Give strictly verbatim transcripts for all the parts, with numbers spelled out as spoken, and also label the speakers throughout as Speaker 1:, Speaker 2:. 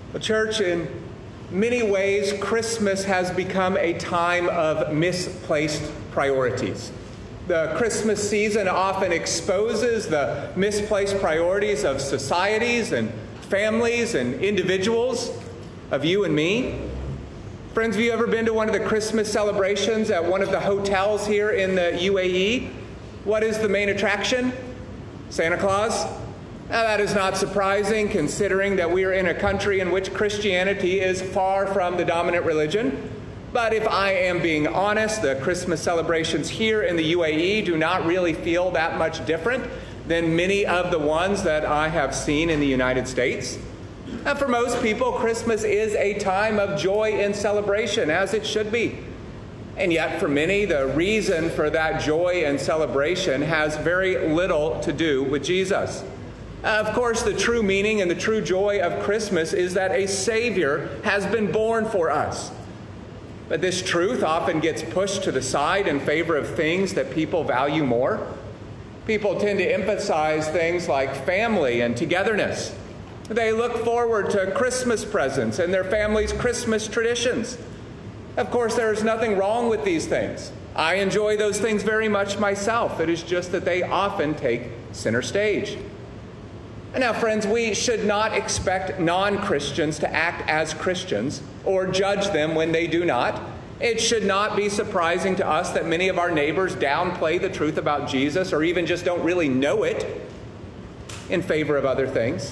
Speaker 1: The church, in many ways, Christmas has become a time of misplaced priorities. The Christmas season often exposes the misplaced priorities of societies and families and individuals, of you and me. Friends, have you ever been to one of the Christmas celebrations at one of the hotels here in the U A E? What is the main attraction? Santa Claus? Now, that is not surprising, considering that we are in a country in which Christianity is far from the dominant religion. But if I am being honest, the Christmas celebrations here in the U A E do not really feel that much different than many of the ones that I have seen in the United States. And for most people, Christmas is a time of joy and celebration, as it should be. And yet, for many, the reason for that joy and celebration has very little to do with Jesus. Of course, the true meaning and the true joy of Christmas is that a Savior has been born for us. But this truth often gets pushed to the side in favor of things that people value more. People tend to emphasize things like family and togetherness. They look forward to Christmas presents and their family's Christmas traditions. Of course, there is nothing wrong with these things. I enjoy those things very much myself. It is just that they often take center stage. And now, friends, we should not expect non-Christians to act as Christians or judge them when they do not. It should not be surprising to us that many of our neighbors downplay the truth about Jesus or even just don't really know it in favor of other things.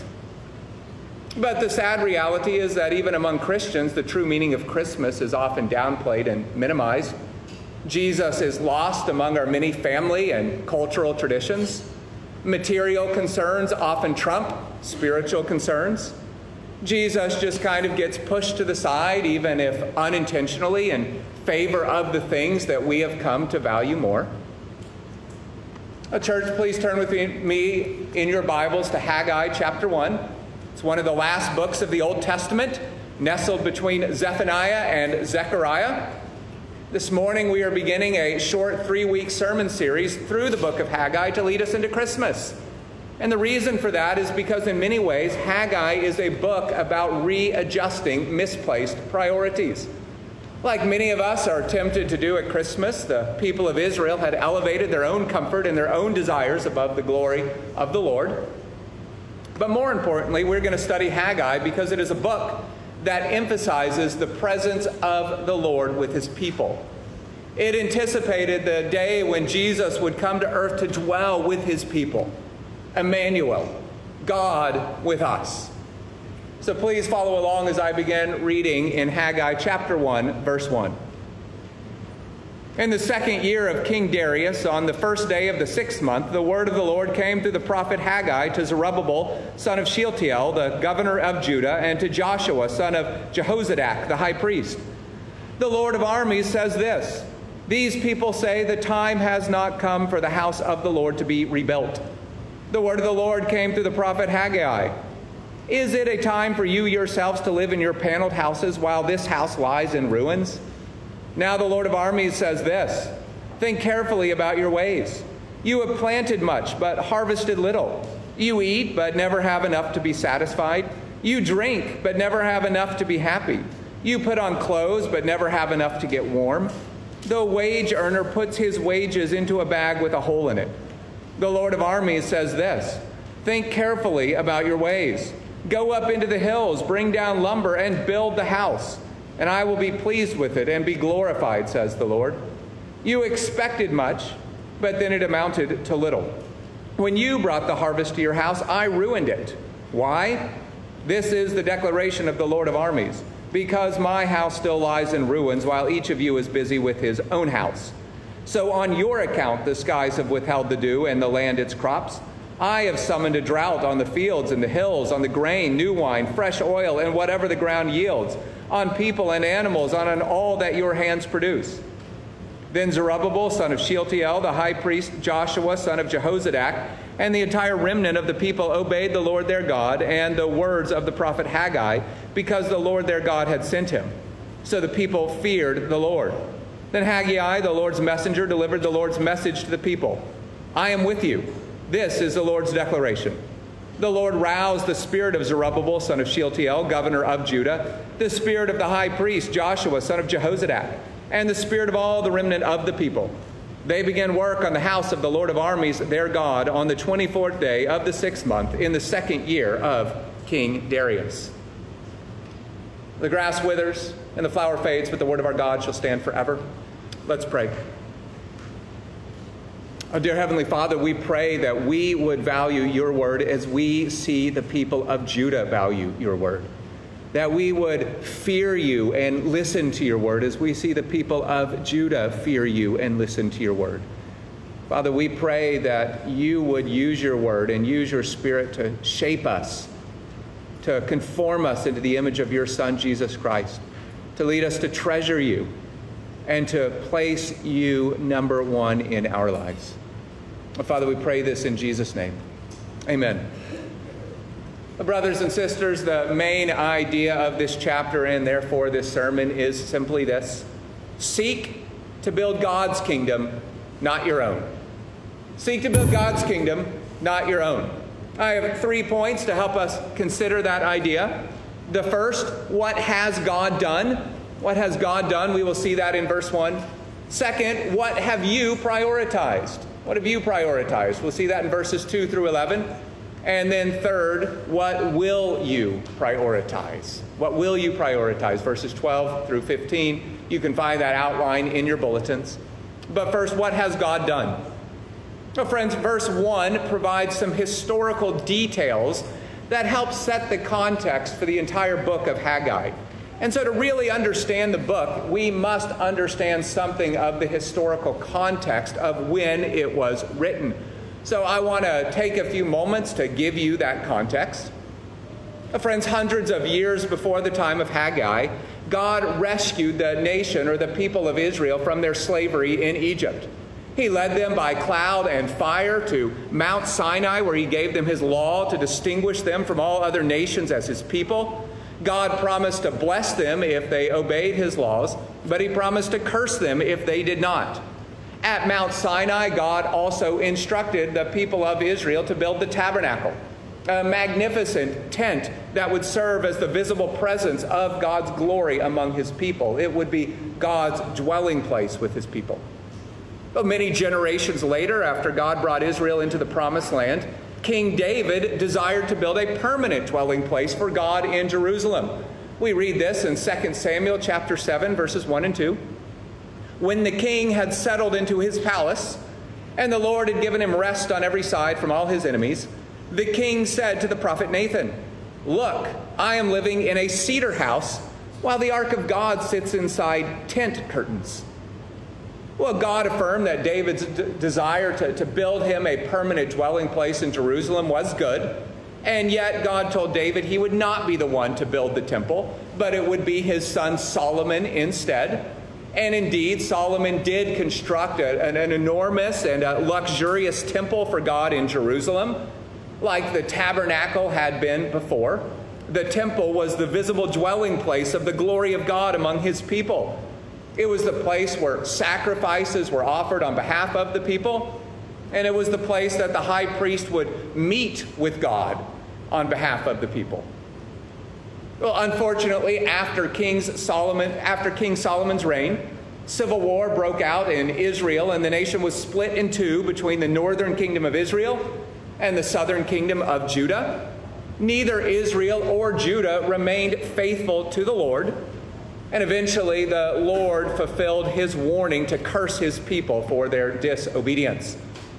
Speaker 1: But the sad reality is that even among Christians, the true meaning of Christmas is often downplayed and minimized. Jesus is lost among our many family and cultural traditions. Material concerns often trump spiritual concerns. Jesus just kind of gets pushed to the side, even if unintentionally, in favor of the things that we have come to value more. A church, please turn with me in your Bibles to Haggai chapter one. It's one of the last books of the Old Testament, nestled between Zephaniah and Zechariah. This morning we are beginning a short three-week sermon series through the book of Haggai to lead us into Christmas. And the reason for that is because in many ways, Haggai is a book about readjusting misplaced priorities. Like many of us are tempted to do at Christmas, the people of Israel had elevated their own comfort and their own desires above the glory of the Lord. But more importantly, we're going to study Haggai because it is a book that emphasizes the presence of the Lord with his people. It anticipated the day when Jesus would come to earth to dwell with his people. Emmanuel, God with us. So please follow along as I begin reading in Haggai chapter one, verse one. In the second year of King Darius, on the first day of the sixth month, the word of the Lord came through the prophet Haggai to Zerubbabel, son of Shealtiel, the governor of Judah, and to Joshua, son of Jehozadak, the high priest. The Lord of armies says this: These people say the time has not come for the house of the Lord to be rebuilt. The word of the Lord came through the prophet Haggai. Is it a time for you yourselves to live in your paneled houses while this house lies in ruins? Now the Lord of armies says this: Think carefully about your ways. You have planted much, but harvested little. You eat, but never have enough to be satisfied. You drink, but never have enough to be happy. You put on clothes, but never have enough to get warm. The wage earner puts his wages into a bag with a hole in it. The Lord of armies says this: Think carefully about your ways. Go up into the hills, bring down lumber, and build the house. And I will be pleased with it and be glorified, says the Lord. You expected much, but then it amounted to little. When you brought the harvest to your house, I ruined it. Why? This is the declaration of the Lord of armies: Because my house still lies in ruins, while each of you is busy with his own house. So on your account the skies have withheld the dew and the land its crops. I have summoned a drought on the fields and the hills, on the grain, new wine, fresh oil, and whatever the ground yields, on people and animals, on all that your hands produce. Then Zerubbabel, son of Shealtiel, the high priest, Joshua, son of Jehozadak, and the entire remnant of the people obeyed the Lord their God and the words of the prophet Haggai, because the Lord their God had sent him. So the people feared the Lord. Then Haggai, the Lord's messenger, delivered the Lord's message to the people: I am with you. This is the Lord's declaration. The Lord roused the spirit of Zerubbabel, son of Shealtiel, governor of Judah, the spirit of the high priest Joshua, son of Jehozadak, and the spirit of all the remnant of the people. They began work on the house of the Lord of armies, their God, on the twenty-fourth day of the sixth month, in the second year of King Darius. The grass withers and the flower fades, but the word of our God shall stand forever. Let's pray. Oh, dear Heavenly Father, we pray that we would value your word as we see the people of Judah value your word. That we would fear you and listen to your word as we see the people of Judah fear you and listen to your word. Father, we pray that you would use your word and use your spirit to shape us, to conform us into the image of your Son, Jesus Christ, to lead us to treasure you, and to place you number one in our lives. Father, we pray this in Jesus' name. Amen. Brothers and sisters, the main idea of this chapter and therefore this sermon is simply this: seek to build God's kingdom, not your own. Seek to build God's kingdom, not your own. I have three points to help us consider that idea. The first, what has God done? What has God done? We will see that in verse one. Second, what have you prioritized? What have you prioritized? We'll see that in verses two through eleven. And then third, what will you prioritize? What will you prioritize? Verses twelve through fifteen. You can find that outline in your bulletins. But first, what has God done? Well, friends, verse one provides some historical details that help set the context for the entire book of Haggai. And so to really understand the book, we must understand something of the historical context of when it was written. So I want to take a few moments to give you that context. Friends, hundreds of years before the time of Haggai, God rescued the nation or the people of Israel from their slavery in Egypt. He led them by cloud and fire to Mount Sinai, where he gave them his law to distinguish them from all other nations as his people. God promised to bless them if they obeyed his laws, but he promised to curse them if they did not. At Mount Sinai, God also instructed the people of Israel to build the tabernacle, a magnificent tent that would serve as the visible presence of God's glory among his people. It would be God's dwelling place with his people. But many generations later, after God brought Israel into the promised land, King David desired to build a permanent dwelling place for God in Jerusalem. We read this in Second Samuel chapter seven, verses one and two. When the king had settled into his palace, and the Lord had given him rest on every side from all his enemies, the king said to the prophet Nathan, "Look, I am living in a cedar house, while the ark of God sits inside tent curtains." Well, God affirmed that David's d- desire to, to build him a permanent dwelling place in Jerusalem was good. And yet God told David he would not be the one to build the temple, but it would be his son Solomon instead. And indeed, Solomon did construct a, an, an enormous and a luxurious temple for God in Jerusalem, like the tabernacle had been before. The temple was the visible dwelling place of the glory of God among his people. It was the place where sacrifices were offered on behalf of the people, and it was the place that the high priest would meet with God on behalf of the people. Well, unfortunately, after King Solomon, after King Solomon's reign, civil war broke out in Israel, and the nation was split in two between the northern kingdom of Israel and the southern kingdom of Judah. Neither Israel or Judah remained faithful to the Lord. And eventually the Lord fulfilled his warning to curse his people for their disobedience.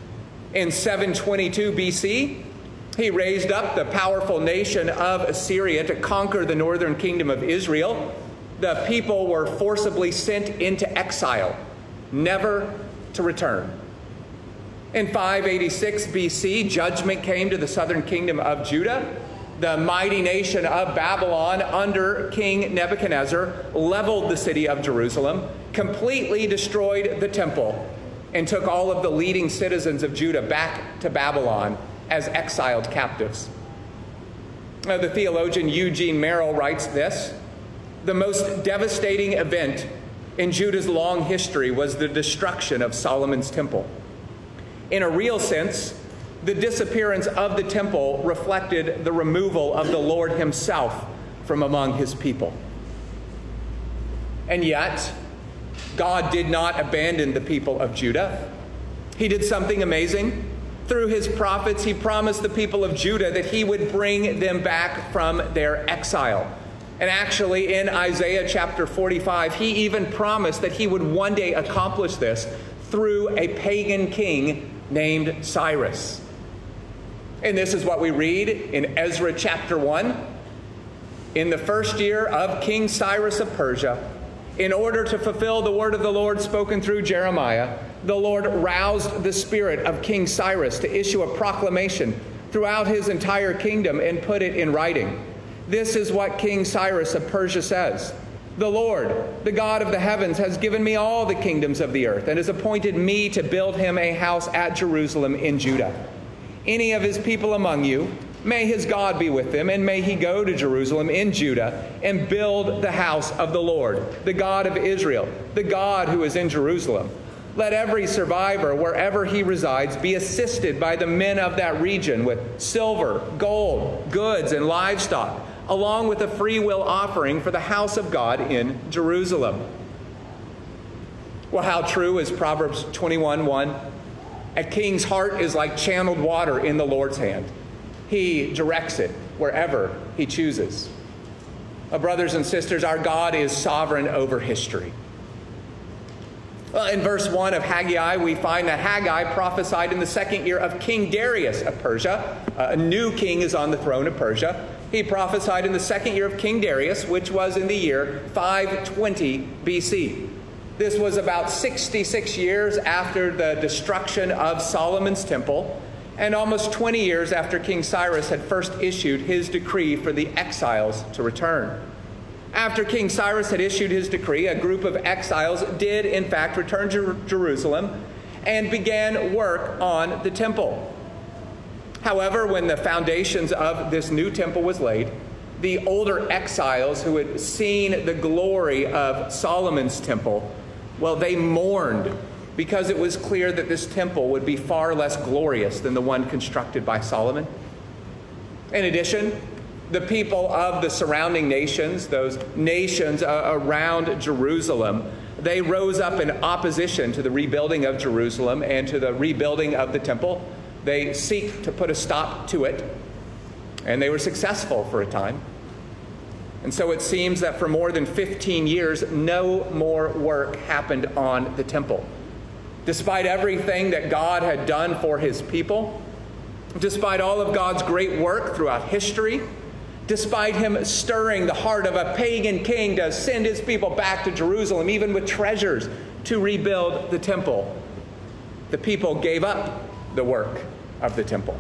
Speaker 1: In seven twenty-two B C, he raised up the powerful nation of Assyria to conquer the northern kingdom of Israel. The people were forcibly sent into exile, never to return. In five eighty-six B C, judgment came to the southern kingdom of Judah. The mighty nation of Babylon under King Nebuchadnezzar leveled the city of Jerusalem, completely destroyed the temple, and took all of the leading citizens of Judah back to Babylon as exiled captives. Now, the theologian Eugene Merrill writes this: "The most devastating event in Judah's long history was the destruction of Solomon's temple. In a real sense, The disappearance of the temple reflected the removal of the Lord himself from among his people. And yet, God did not abandon the people of Judah. He did something amazing. Through his prophets, he promised the people of Judah that he would bring them back from their exile. And actually, in Isaiah chapter forty-five, he even promised that he would one day accomplish this through a pagan king named Cyrus. And this is what we read in Ezra chapter one. In the first year of King Cyrus of Persia, in order to fulfill the word of the Lord spoken through Jeremiah, the Lord roused the spirit of King Cyrus to issue a proclamation throughout his entire kingdom and put it in writing. This is what King Cyrus of Persia says. The Lord, the God of the heavens, has given me all the kingdoms of the earth and has appointed me to build him a house at Jerusalem in Judah. Any of his people among you, may his God be with them, and may he go to Jerusalem in Judah and build the house of the Lord, the God of Israel, the God who is in Jerusalem. Let every survivor, wherever he resides, be assisted by the men of that region with silver, gold, goods, and livestock, along with a free will offering for the house of God in Jerusalem. Well, how true is Proverbs twenty-one one? A king's heart is like channeled water in the Lord's hand. He directs it wherever he chooses. Uh, brothers and sisters, our God is sovereign over history. Well, in verse one of Haggai, we find that Haggai prophesied in the second year of King Darius of Persia. Uh, a new king is on the throne of Persia. He prophesied in the second year of King Darius, which was in the year five twenty B C. This was about sixty-six years after the destruction of Solomon's temple, and almost twenty years after King Cyrus had first issued his decree for the exiles to return. After King Cyrus had issued his decree, a group of exiles did in fact return to Jerusalem and began work on the temple. However, when the foundations of this new temple was laid, the older exiles who had seen the glory of Solomon's temple, well, they mourned because it was clear that this temple would be far less glorious than the one constructed by Solomon. In addition, the people of the surrounding nations, those nations uh, around Jerusalem, they rose up in opposition to the rebuilding of Jerusalem and to the rebuilding of the temple. They seek to put a stop to it, and they were successful for a time. And so it seems that for more than fifteen years, no more work happened on the temple. Despite everything that God had done for his people, despite all of God's great work throughout history, despite him stirring the heart of a pagan king to send his people back to Jerusalem, even with treasures, to rebuild the temple, the people gave up the work of the temple.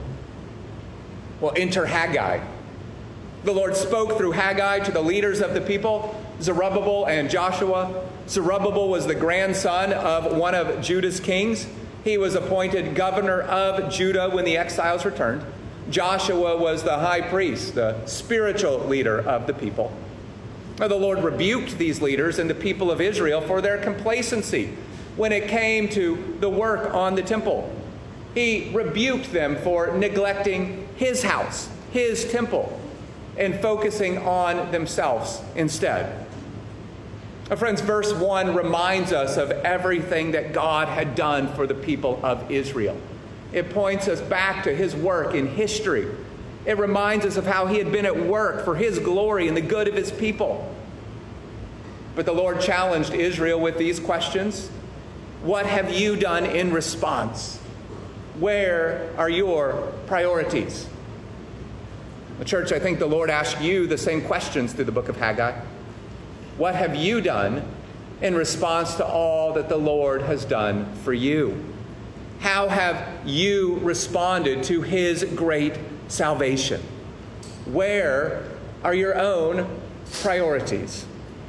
Speaker 1: Well, enter Haggai. The Lord spoke through Haggai to the leaders of the people, Zerubbabel and Joshua. Zerubbabel was the grandson of one of Judah's kings. He was appointed governor of Judah when the exiles returned. Joshua was the high priest, the spiritual leader of the people. Now, the Lord rebuked these leaders and the people of Israel for their complacency when it came to the work on the temple. He rebuked them for neglecting his house, his temple, and focusing on themselves instead. Now, friends, verse one reminds us of everything that God had done for the people of Israel. It points us back to his work in history. It reminds us of how he had been at work for his glory and the good of his people. But the Lord challenged Israel with these questions. What have you done in response? Where are your priorities? The church, I think the Lord asked you the same questions through the book of Haggai. What have you done in response to all that the Lord has done for you? How have you responded to his great salvation? Where are your own priorities?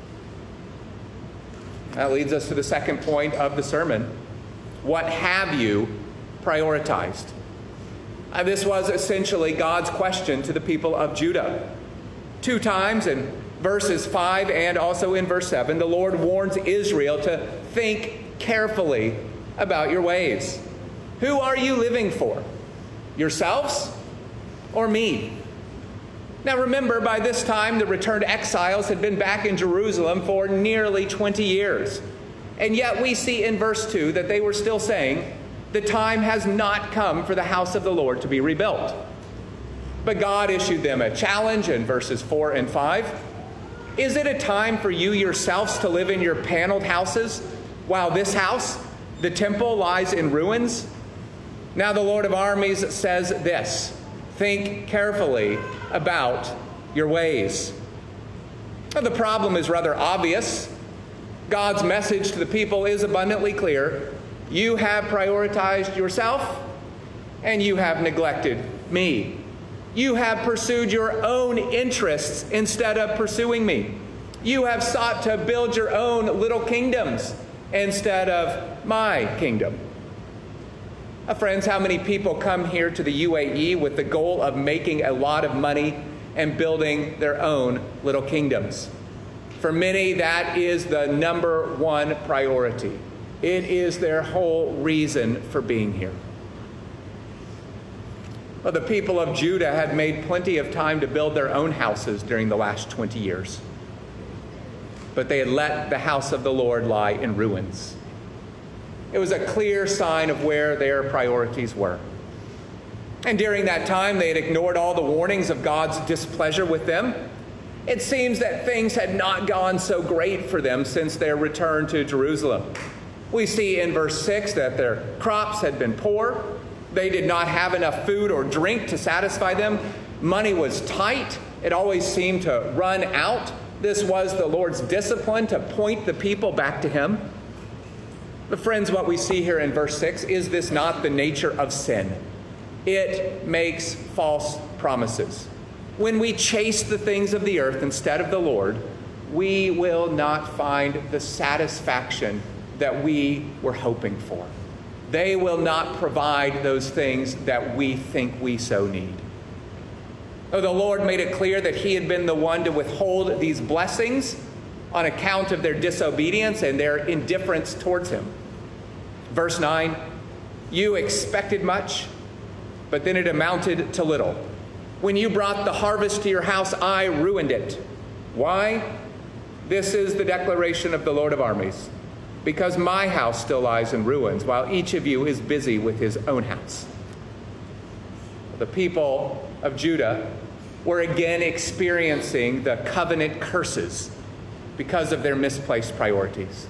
Speaker 1: That leads us to the second point of the sermon. What have you prioritized? Uh, this was essentially God's question to the people of Judah. Two times in verses five and also in verse seven, the Lord warns Israel to think carefully about your ways. Who are you living for? Yourselves or me? Now remember, by this time the returned exiles had been back in Jerusalem for nearly twenty years. And yet we see in verse two that they were still saying, the time has not come for the house of the Lord to be rebuilt. But God issued them a challenge in verses four and five. Is it a time for you yourselves to live in your paneled houses, while this house, the temple, lies in ruins? Now the Lord of armies says this, think carefully about your ways. Now, the problem is rather obvious. God's message to the people is abundantly clear. You have prioritized yourself, and you have neglected me. You have pursued your own interests instead of pursuing me. You have sought to build your own little kingdoms instead of my kingdom. Uh, friends, how many people come here to the U A E with the goal of making a lot of money and building their own little kingdoms? For many, that is the number one priority. It is their whole reason for being here. Well, the people of Judah had made plenty of time to build their own houses during the last twenty years. But they had let the house of the Lord lie in ruins. It was a clear sign of where their priorities were. And during that time, they had ignored all the warnings of God's displeasure with them. It seems that things had not gone so great for them since their return to Jerusalem. We see in verse six that their crops had been poor. They did not have enough food or drink to satisfy them. Money was tight. It always seemed to run out. This was the Lord's discipline to point the people back to Him. But friends, what we see here in verse six, is this not the nature of sin? It makes false promises. When we chase the things of the earth instead of the Lord, we will not find the satisfaction that we were hoping for. They will not provide those things that we think we so need. Oh, the Lord made it clear that He had been the one to withhold these blessings on account of their disobedience and their indifference towards Him. Verse nine, you expected much, but then it amounted to little. When you brought the harvest to your house, I ruined it. Why? This is the declaration of the Lord of armies. Because my house still lies in ruins, while each of you is busy with his own house. The people of Judah were again experiencing the covenant curses because of their misplaced priorities.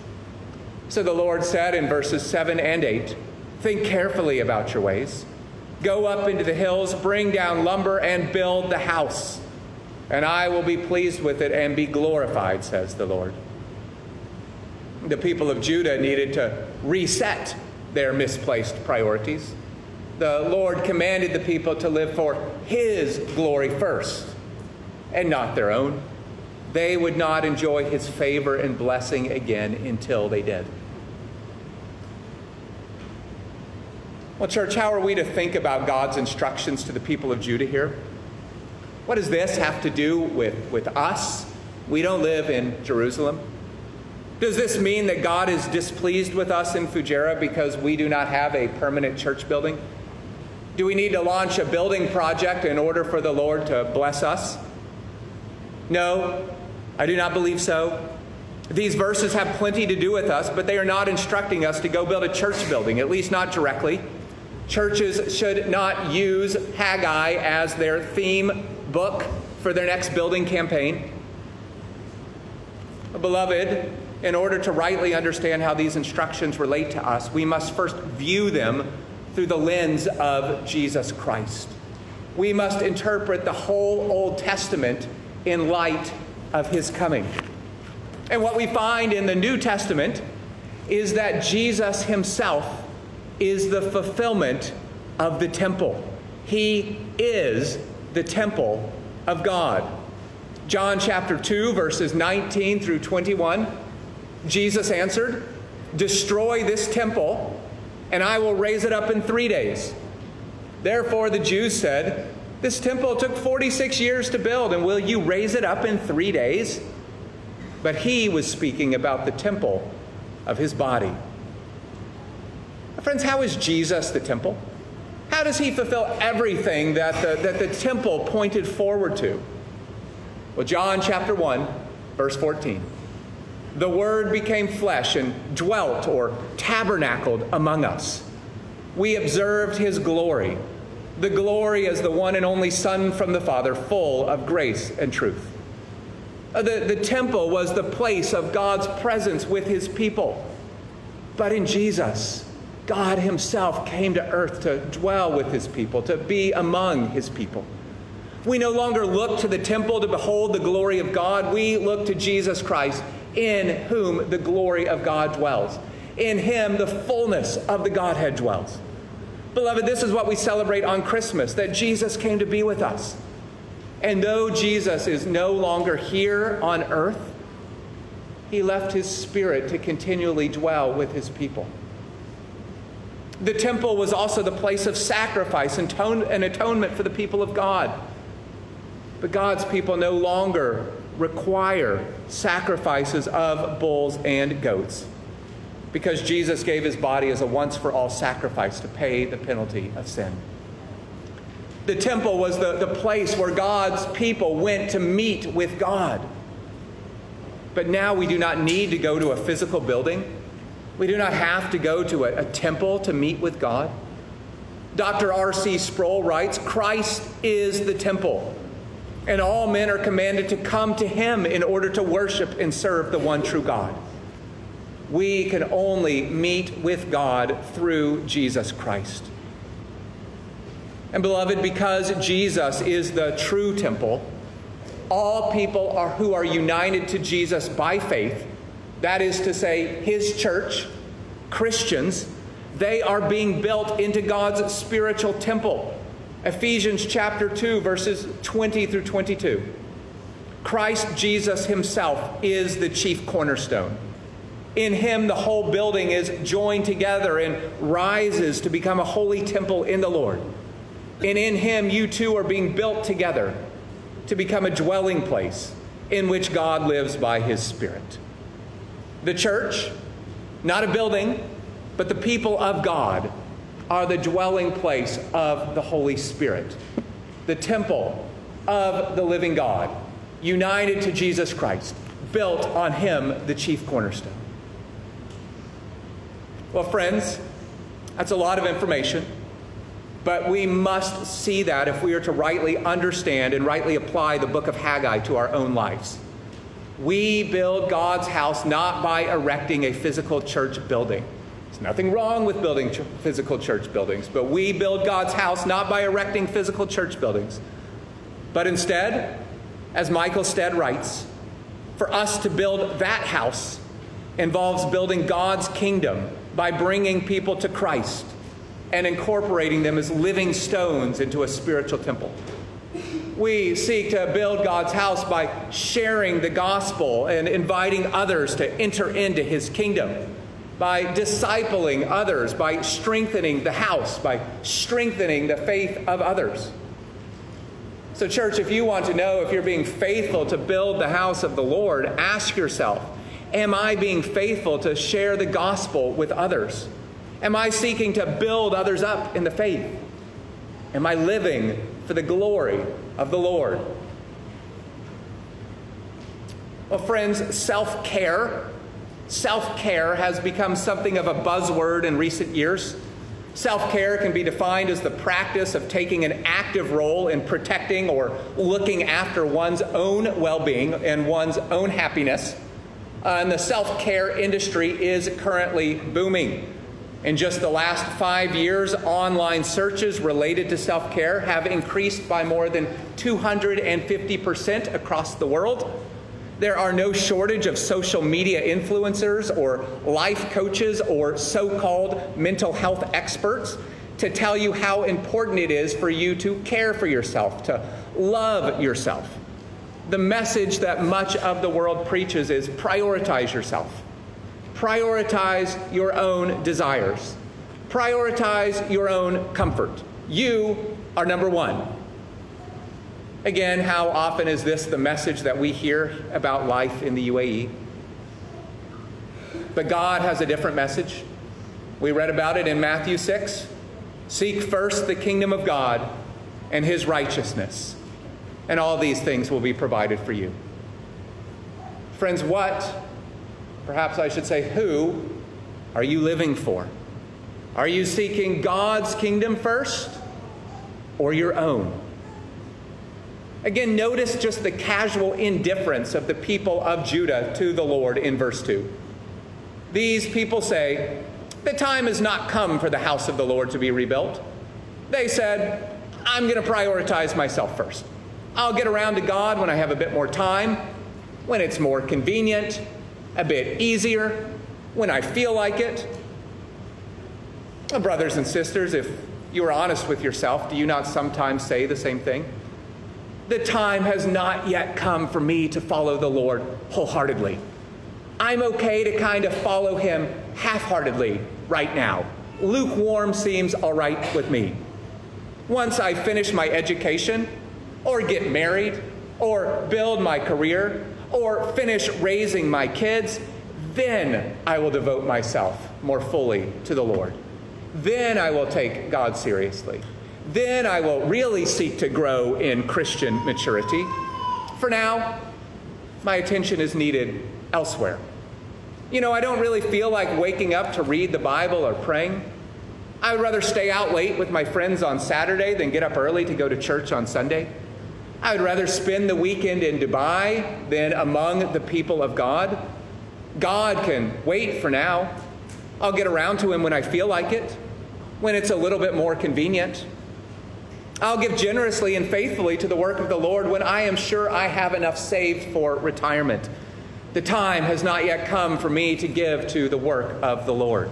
Speaker 1: So the Lord said in verses seven and eight, think carefully about your ways. Go up into the hills, bring down lumber, and build the house. And I will be pleased with it and be glorified, says the Lord. The people of Judah needed to reset their misplaced priorities. The Lord commanded the people to live for His glory first, and not their own. They would not enjoy His favor and blessing again until they did. Well, church, how are we to think about God's instructions to the people of Judah here? What does this have to do with, with us? We don't live in Jerusalem. Does this mean that God is displeased with us in Fujairah because we do not have a permanent church building? Do we need to launch a building project in order for the Lord to bless us? No, I do not believe so. These verses have plenty to do with us, but they are not instructing us to go build a church building, at least not directly. Churches should not use Haggai as their theme book for their next building campaign. Beloved, in order to rightly understand how these instructions relate to us, we must first view them through the lens of Jesus Christ. We must interpret the whole Old Testament in light of His coming. And what we find in the New Testament is that Jesus Himself is the fulfillment of the temple. He is the temple of God. John chapter two, verses nineteen through twenty-one, Jesus answered, destroy this temple, and I will raise it up in three days. Therefore the Jews said, this temple took forty-six years to build, and will you raise it up in three days? But He was speaking about the temple of His body. Friends, how is Jesus the temple? How does he fulfill everything that the, that the temple pointed forward to? Well, John chapter one, verse fourteen. The Word became flesh and dwelt or tabernacled among us. We observed his glory, the glory as the one and only Son from the Father, full of grace and truth. The, the temple was the place of God's presence with his people. But in Jesus, God himself came to earth to dwell with his people, to be among his people. We no longer look to the temple to behold the glory of God. We look to Jesus Christ, in whom the glory of God dwells. In him, the fullness of the Godhead dwells. Beloved, this is what we celebrate on Christmas, that Jesus came to be with us. And though Jesus is no longer here on earth, he left his Spirit to continually dwell with his people. The temple was also the place of sacrifice and atonement for the people of God. But God's people no longer require sacrifices of bulls and goats, because Jesus gave his body as a once-for-all sacrifice to pay the penalty of sin. The temple was the, the place where God's people went to meet with God. But now we do not need to go to a physical building. We do not have to go to a, a temple to meet with God. Doctor R C Sproul writes, Christ is the temple, and all men are commanded to come to him in order to worship and serve the one true God. We can only meet with God through Jesus Christ. And beloved, because Jesus is the true temple, all people are, who are united to Jesus by faith, that is to say, his church, Christians, they are being built into God's spiritual temple. Ephesians chapter two, verses twenty through twenty-two. Christ Jesus himself is the chief cornerstone. In him, the whole building is joined together and rises to become a holy temple in the Lord. And in him, you too are being built together to become a dwelling place in which God lives by his Spirit. The church, not a building, but the people of God, are the dwelling place of the Holy Spirit, the temple of the living God, united to Jesus Christ, built on him, the chief cornerstone. Well, friends, that's a lot of information, but we must see that if we are to rightly understand and rightly apply the book of Haggai to our own lives. We build God's house not by erecting a physical church building. There's nothing wrong with building ch- physical church buildings, but we build God's house not by erecting physical church buildings, but instead, as Michael Stead writes, for us to build that house involves building God's kingdom by bringing people to Christ and incorporating them as living stones into a spiritual temple. We seek to build God's house by sharing the gospel and inviting others to enter into his kingdom, by discipling others, by strengthening the house, by strengthening the faith of others. So, church, if you want to know if you're being faithful to build the house of the Lord, ask yourself, am I being faithful to share the gospel with others? Am I seeking to build others up in the faith? Am I living for the glory of the Lord? Well, friends, self-care. Self-care has become something of a buzzword in recent years. Self-care can be defined as the practice of taking an active role in protecting or looking after one's own well-being and one's own happiness. Uh, and the self-care industry is currently booming. In just the last five years, online searches related to self-care have increased by more than two hundred fifty percent across the world. There are no shortage of social media influencers or life coaches or so-called mental health experts to tell you how important it is for you to care for yourself, to love yourself. The message that much of the world preaches is prioritize yourself. Prioritize your own desires. Prioritize your own comfort. You are number one. Again, how often is this the message that we hear about life in the U A E? But God has a different message. We read about it in Matthew six. Seek first the kingdom of God and his righteousness, and all these things will be provided for you. Friends, what, perhaps I should say who, are you living for? Are you seeking God's kingdom first or your own? Again, notice just the casual indifference of the people of Judah to the Lord in verse two. These people say, the time has not come for the house of the Lord to be rebuilt. They said, I'm going to prioritize myself first. I'll get around to God when I have a bit more time, when it's more convenient, a bit easier, when I feel like it. Well, brothers and sisters, if you are honest with yourself, do you not sometimes say the same thing? The time has not yet come for me to follow the Lord wholeheartedly. I'm okay to kind of follow him half-heartedly right now. Lukewarm seems all right with me. Once I finish my education, or get married, or build my career, or finish raising my kids, then I will devote myself more fully to the Lord. Then I will take God seriously. Then I will really seek to grow in Christian maturity. For now, my attention is needed elsewhere. You know, I don't really feel like waking up to read the Bible or praying. I would rather stay out late with my friends on Saturday than get up early to go to church on Sunday. I would rather spend the weekend in Dubai than among the people of God. God can wait for now. I'll get around to him when I feel like it, when it's a little bit more convenient. I'll give generously and faithfully to the work of the Lord when I am sure I have enough saved for retirement. The time has not yet come for me to give to the work of the Lord.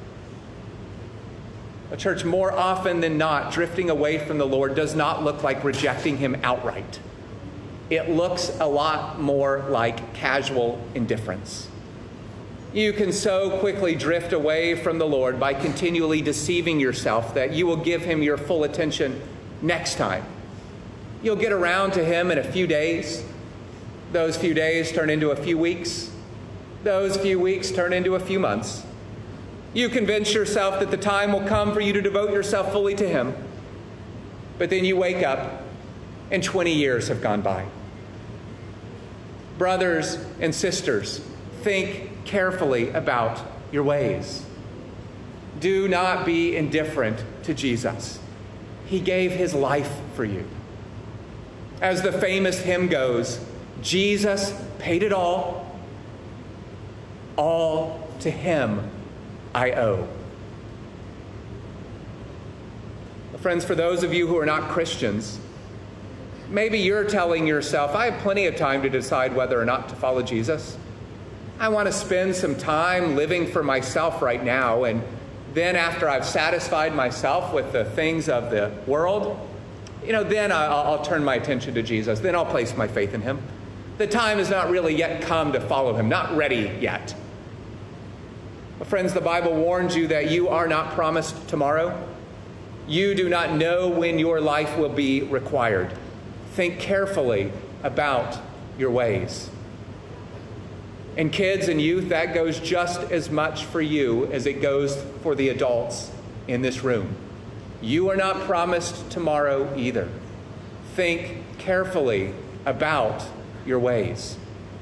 Speaker 1: A church, more often than not, drifting away from the Lord does not look like rejecting him outright. It looks a lot more like casual indifference. You can so quickly drift away from the Lord by continually deceiving yourself that you will give him your full attention next time. You'll get around to him in a few days. Those few days turn into a few weeks. Those few weeks turn into a few months. You convince yourself that the time will come for you to devote yourself fully to him. But then you wake up and twenty years have gone by. Brothers and sisters, think carefully about your ways. Do not be indifferent to Jesus. He gave his life for you. As the famous hymn goes, Jesus paid it all. All to him I owe. Friends, for those of you who are not Christians, maybe you're telling yourself, I have plenty of time to decide whether or not to follow Jesus. I want to spend some time living for myself right now, and then after I've satisfied myself with the things of the world, you know, then I'll, I'll turn my attention to Jesus. Then I'll place my faith in him. The time has not really yet come to follow him, not ready yet. But friends, the Bible warns you that you are not promised tomorrow. You do not know when your life will be required. Think carefully about your ways. And kids and youth, that goes just as much for you as it goes for the adults in this room. You are not promised tomorrow either. Think carefully about your ways.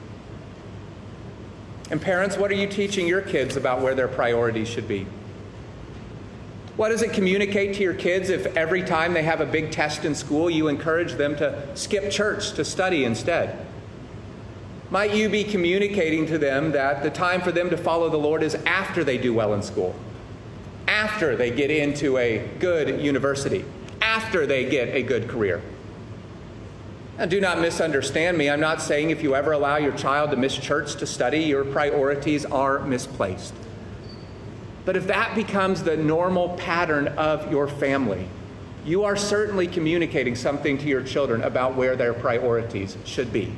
Speaker 1: And parents, what are you teaching your kids about where their priorities should be? What does it communicate to your kids if every time they have a big test in school, you encourage them to skip church to study instead? Might you be communicating to them that the time for them to follow the Lord is after they do well in school, after they get into a good university, after they get a good career? Now, do not misunderstand me. I'm not saying if you ever allow your child to miss church to study, your priorities are misplaced. But if that becomes the normal pattern of your family, you are certainly communicating something to your children about where their priorities should be.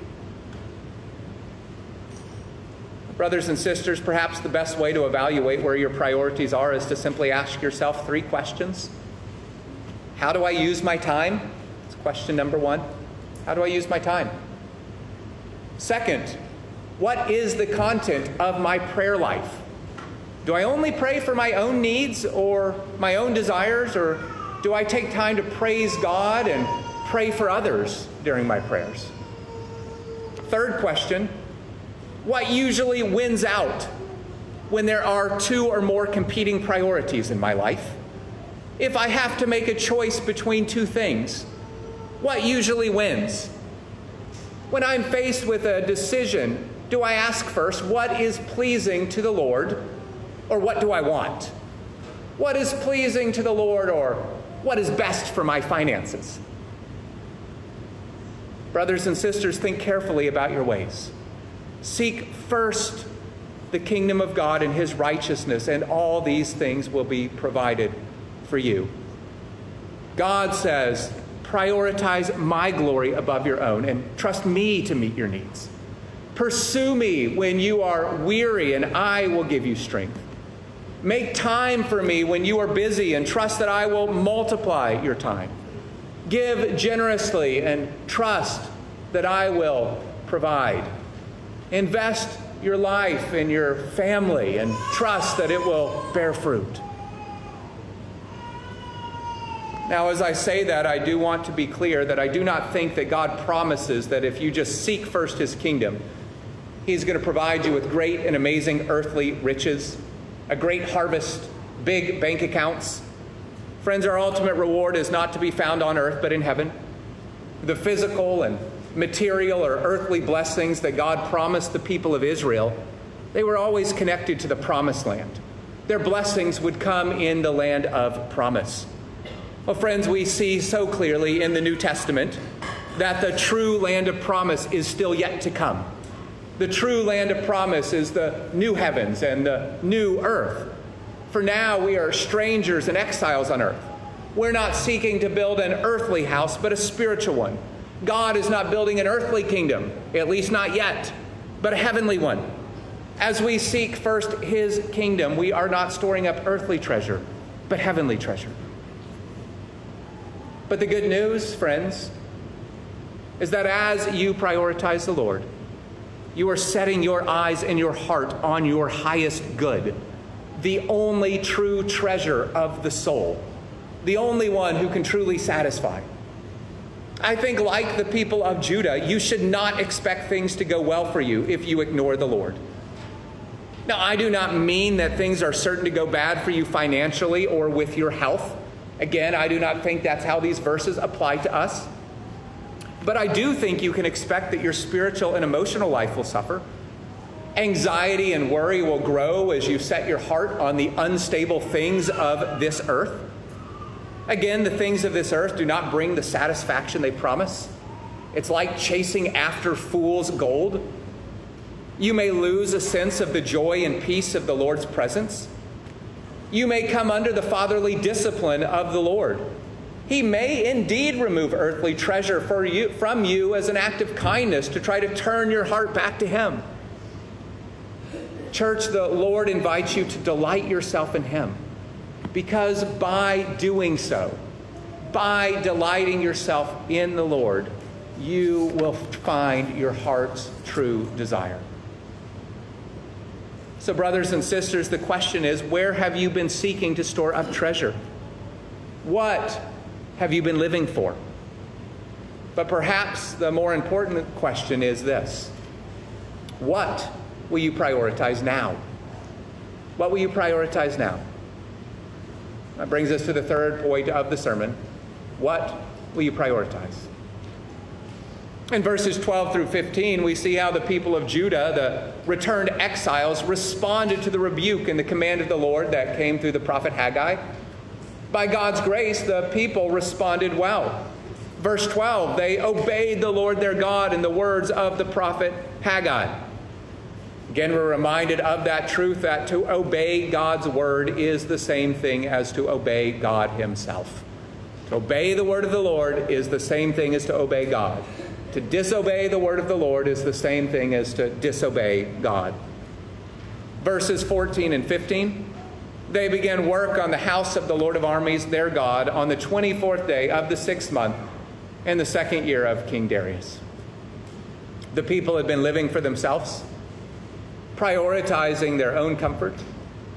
Speaker 1: Brothers and sisters, perhaps the best way to evaluate where your priorities are is to simply ask yourself three questions. How do I use my time? That's question number one. How do I use my time? Second, what is the content of my prayer life? Do I only pray for my own needs or my own desires, or do I take time to praise God and pray for others during my prayers? Third question, what usually wins out when there are two or more competing priorities in my life? If I have to make a choice between two things, what usually wins? When I'm faced with a decision, do I ask first, what is pleasing to the Lord, or what do I want? What is pleasing to the Lord, or what is best for my finances? Brothers and sisters, think carefully about your ways. Seek first the kingdom of God and his righteousness, and all these things will be provided for you. God says, prioritize my glory above your own and trust me to meet your needs. Pursue me when you are weary, and I will give you strength. Make time for me when you are busy, and trust that I will multiply your time. Give generously and trust that I will provide. Invest your life in your family and trust that it will bear fruit. Now, as I say that, I do want to be clear that I do not think that God promises that if you just seek first his kingdom, he's going to provide you with great and amazing earthly riches, a great harvest, big bank accounts. Friends, our ultimate reward is not to be found on earth, but in heaven. The physical and material or earthly blessings that God promised the people of Israel, they were always connected to the promised land. Their blessings would come in the land of promise. Well, friends, we see so clearly in the New Testament that the true land of promise is still yet to come. The true land of promise is the new heavens and the new earth. For now, we are strangers and exiles on earth. We're not seeking to build an earthly house, but a spiritual one. God is not building an earthly kingdom, at least not yet, but a heavenly one. As we seek first his kingdom, we are not storing up earthly treasure, but heavenly treasure. But the good news, friends, is that as you prioritize the Lord, you are setting your eyes and your heart on your highest good, the only true treasure of the soul, the only one who can truly satisfy. I think, like the people of Judah, you should not expect things to go well for you if you ignore the Lord. Now, I do not mean that things are certain to go bad for you financially or with your health. Again, I do not think that's how these verses apply to us. But I do think you can expect that your spiritual and emotional life will suffer. Anxiety and worry will grow as you set your heart on the unstable things of this earth. Again, the things of this earth do not bring the satisfaction they promise. It's like chasing after fool's gold. You may lose a sense of the joy and peace of the Lord's presence. You may come under the fatherly discipline of the Lord. He may indeed remove earthly treasure for you, from you as an act of kindness to try to turn your heart back to him. Church, the Lord invites you to delight yourself in him, because by doing so, by delighting yourself in the Lord, you will find your heart's true desire. So, brothers and sisters, the question is, where have you been seeking to store up treasure? What have you been living for? But perhaps the more important question is this: what will you prioritize now? What will you prioritize now? That brings us to the third point of the sermon. What will you prioritize? In verses twelve through fifteen, we see how the people of Judah, the returned exiles, responded to the rebuke and the command of the Lord that came through the prophet Haggai. By God's grace, the people responded well. Verse twelve, they obeyed the Lord their God in the words of the prophet Haggai. Again, we're reminded of that truth that to obey God's word is the same thing as to obey God himself. To obey the word of the Lord is the same thing as to obey God. To disobey the word of the Lord is the same thing as to disobey God. Verses fourteen and fifteen, they began work on the house of the Lord of armies, their God, on the twenty-fourth day of the sixth month in the second year of King Darius. The people had been living for themselves, prioritizing their own comfort,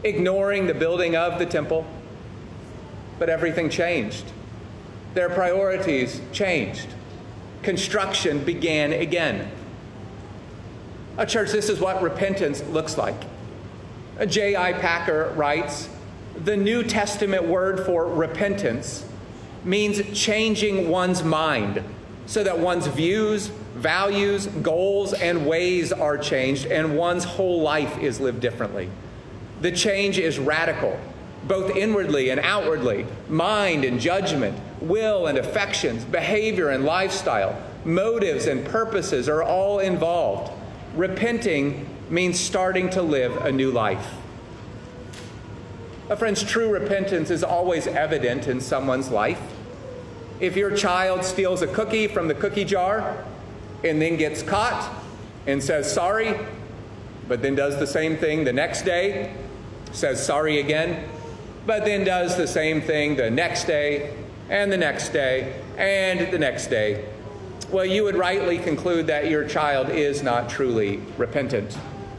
Speaker 1: ignoring the building of the temple. But everything changed. Their priorities changed. Construction began again. Uh, church, this is what repentance looks like. Uh, J I Packer writes, the New Testament word for repentance means changing one's mind so that one's views, values, goals, and ways are changed and one's whole life is lived differently. The change is radical, both inwardly and outwardly. Mind and judgment, will and affections, behavior and lifestyle, motives and purposes are all involved. Repenting means starting to live a new life. Uh, friends, true repentance is always evident in someone's life. If your child steals a cookie from the cookie jar and then gets caught and says sorry, but then does the same thing the next day, says sorry again, but then does the same thing the next day and the next day and the next day, well, you would rightly conclude that your child is not truly repentant.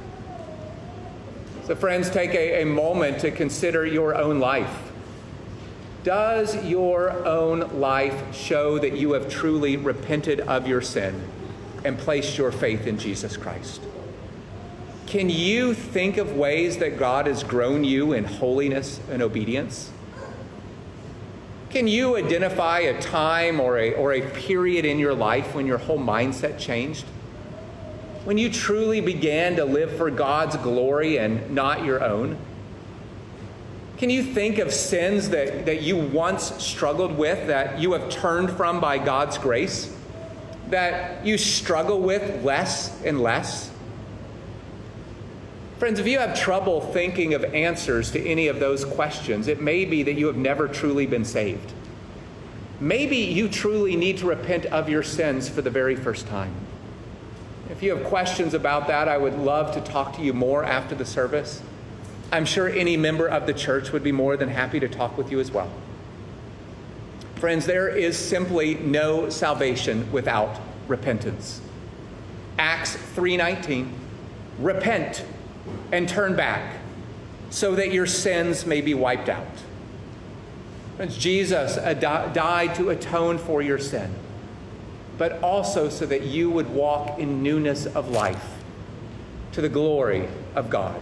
Speaker 1: So friends, take a, a moment to consider your own life. Does your own life show that you have truly repented of your sin and placed your faith in Jesus Christ? Can you think of ways that God has grown you in holiness and obedience? Can you identify a time or a, or a period in your life when your whole mindset changed? When you truly began to live for God's glory and not your own? Can you think of sins that, that you once struggled with that you have turned from by God's grace? That you struggle with less and less? Friends, if you have trouble thinking of answers to any of those questions, it may be that you have never truly been saved. Maybe you truly need to repent of your sins for the very first time. If you have questions about that, I would love to talk to you more after the service. I'm sure any member of the church would be more than happy to talk with you as well. Friends, there is simply no salvation without repentance. Acts three nineteen, repent and turn back so that your sins may be wiped out. Friends, Jesus died to atone for your sin, but also so that you would walk in newness of life to the glory of God.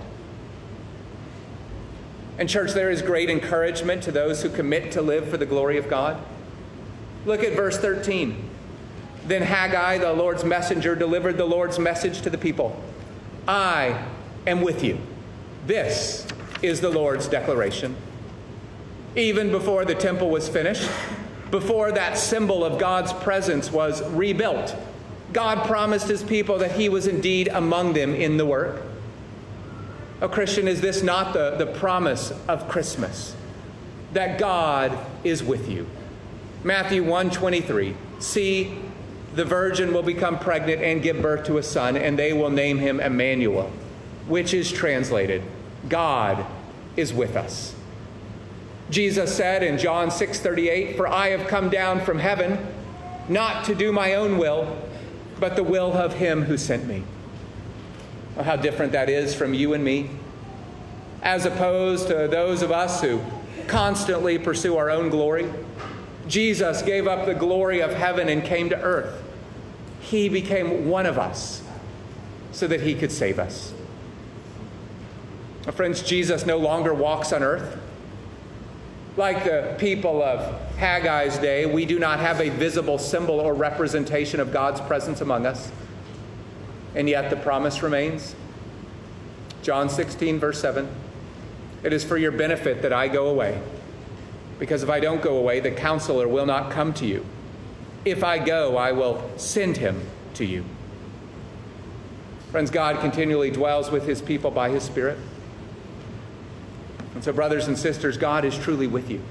Speaker 1: And church, there is great encouragement to those who commit to live for the glory of God. Look at verse thirteen. Then Haggai, the Lord's messenger, delivered the Lord's message to the people. I am with you. This is the Lord's declaration. Even before the temple was finished, before that symbol of God's presence was rebuilt, God promised his people that he was indeed among them in the work. Oh, Christian, is this not the, the promise of Christmas? That God is with you. Matthew one twenty-three, see, the virgin will become pregnant and give birth to a son, and they will name him Emmanuel, which is translated, God is with us. Jesus said in John six thirty-eight, for I have come down from heaven, not to do my own will, but the will of him who sent me. Oh, how different that is from you and me, as opposed to those of us who constantly pursue our own glory. Jesus gave up the glory of heaven and came to earth. He became one of us so that he could save us. Friends, Jesus no longer walks on earth. Like the people of Haggai's day, we do not have a visible symbol or representation of God's presence among us. And yet the promise remains. John sixteen, verse seven. It is for your benefit that I go away. Because if I don't go away, the counselor will not come to you. If I go, I will send him to you. Friends, God continually dwells with his people by his Spirit. And so, brothers and sisters, God is truly with you.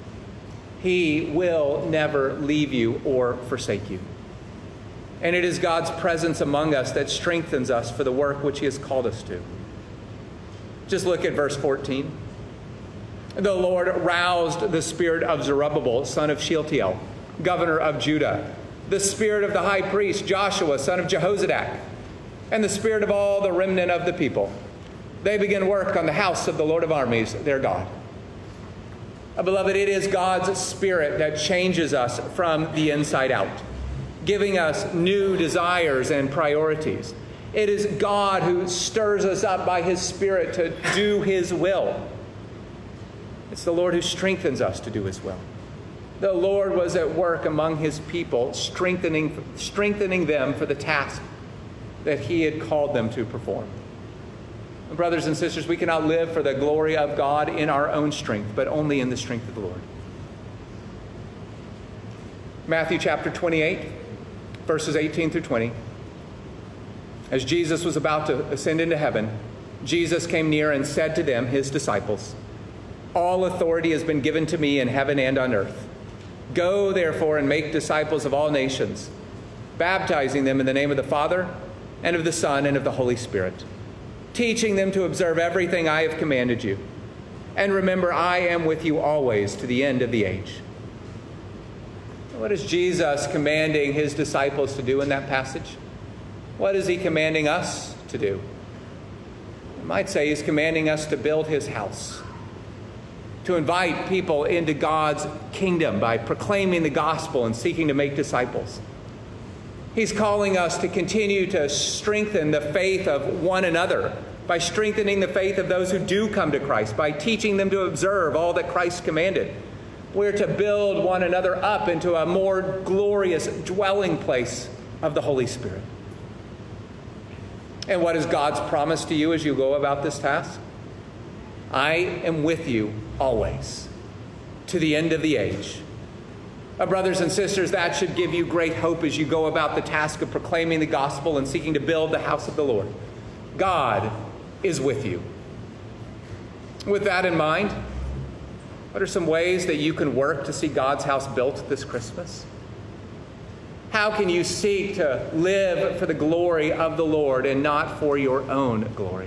Speaker 1: He will never leave you or forsake you. And it is God's presence among us that strengthens us for the work which he has called us to. Just look at verse fourteen. The Lord roused the spirit of Zerubbabel, son of Shealtiel, governor of Judah, the spirit of the high priest Joshua, son of Jehozadak, and the spirit of all the remnant of the people. They begin work on the house of the Lord of armies, their God. Uh, beloved, it is God's Spirit that changes us from the inside out, giving us new desires and priorities. It is God who stirs us up by His Spirit to do His will. It's the Lord who strengthens us to do His will. The Lord was at work among His people, strengthening, strengthening them for the task that He had called them to perform. Brothers and sisters, we cannot live for the glory of God in our own strength, but only in the strength of the Lord. Matthew chapter twenty-eight, verses eighteen through twenty. As Jesus was about to ascend into heaven, Jesus came near and said to them, His disciples, "All authority has been given to me in heaven and on earth. Go, therefore, and make disciples of all nations, baptizing them in the name of the Father, and of the Son, and of the Holy Spirit, teaching them to observe everything I have commanded you. And remember, I am with you always to the end of the age." What is Jesus commanding His disciples to do in that passage? What is He commanding us to do? I might say He's commanding us to build His house, to invite people into God's kingdom by proclaiming the gospel and seeking to make disciples. He's calling us to continue to strengthen the faith of one another by strengthening the faith of those who do come to Christ, by teaching them to observe all that Christ commanded. We're to build one another up into a more glorious dwelling place of the Holy Spirit. And what is God's promise to you as you go about this task? I am with you always, to the end of the age. Uh, brothers and sisters, that should give you great hope as you go about the task of proclaiming the gospel and seeking to build the house of the Lord. God is with you. With that in mind, what are some ways that you can work to see God's house built this Christmas? How can you seek to live for the glory of the Lord and not for your own glory?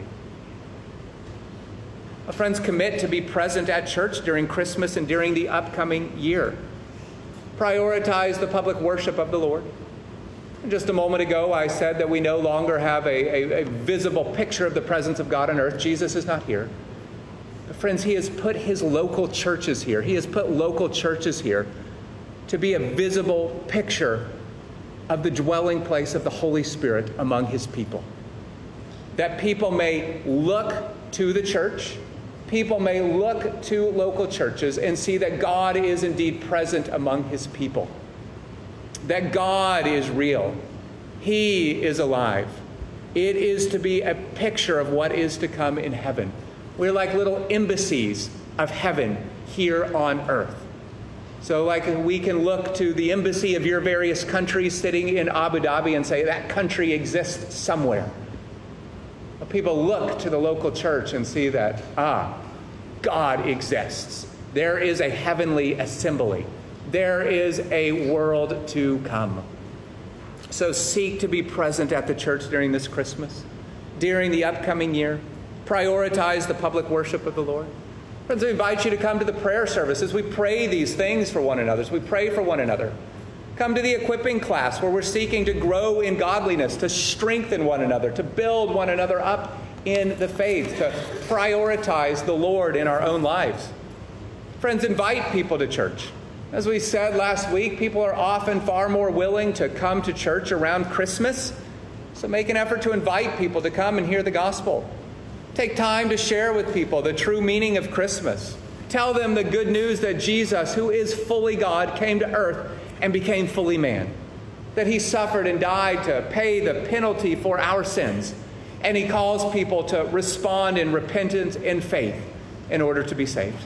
Speaker 1: Uh, friends, commit to be present at church during Christmas and during the upcoming year. Prioritize the public worship of the Lord. Just a moment ago, I said that we no longer have a, a, a visible picture of the presence of God on earth. Jesus is not here. But friends, He has put His local churches here. He has put local churches here to be a visible picture of the dwelling place of the Holy Spirit among His people. That people may look to the church, people may look to local churches and see that God is indeed present among His people. That God is real. He is alive. It is to be a picture of what is to come in heaven. We're like little embassies of heaven here on earth. So like we can look to the embassy of your various countries sitting in Abu Dhabi and say that country exists somewhere. But people look to the local church and see that, ah, God exists. There is a heavenly assembly. There is a world to come. So seek to be present at the church during this Christmas, during the upcoming year. Prioritize the public worship of the Lord. Friends, I invite you to come to the prayer services. We pray these things for one another. We pray for one another. Come to the equipping class where we're seeking to grow in godliness, to strengthen one another, to build one another up in the faith, to prioritize the Lord in our own lives. Friends, invite people to church. As we said last week, people are often far more willing to come to church around Christmas. So make an effort to invite people to come and hear the gospel. Take time to share with people the true meaning of Christmas. Tell them the good news that Jesus, who is fully God, came to earth and became fully man. That He suffered and died to pay the penalty for our sins. And He calls people to respond in repentance and faith in order to be saved.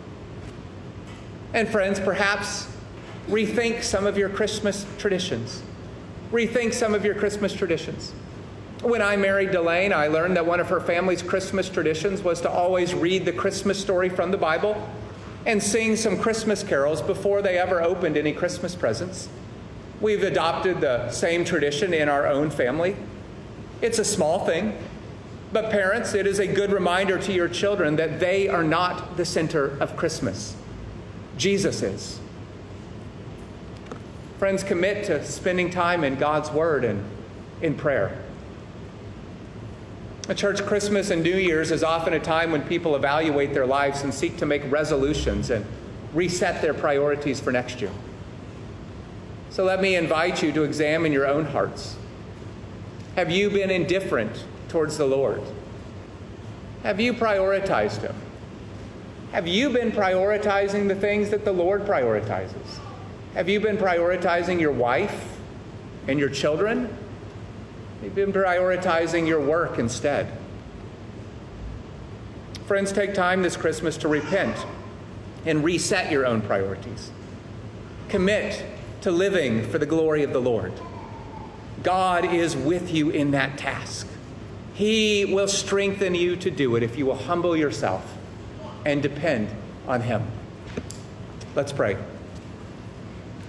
Speaker 1: And friends, perhaps rethink some of your Christmas traditions. Rethink some of your Christmas traditions. When I married Delane, I learned that one of her family's Christmas traditions was to always read the Christmas story from the Bible and sing some Christmas carols before they ever opened any Christmas presents. We've adopted the same tradition in our own family. It's a small thing, but parents, it is a good reminder to your children that they are not the center of Christmas. Jesus is. Friends, commit to spending time in God's Word and in prayer. A church, Christmas and New Year's is often a time when people evaluate their lives and seek to make resolutions and reset their priorities for next year. So let me invite you to examine your own hearts. Have you been indifferent towards the Lord? Have you prioritized Him? Have you been prioritizing the things that the Lord prioritizes? Have you been prioritizing your wife and your children? Have you been prioritizing your work instead? Friends, take time this Christmas to repent and reset your own priorities. Commit to living for the glory of the Lord. God is with you in that task. He will strengthen you to do it if you will humble yourself and depend on Him. Let's pray.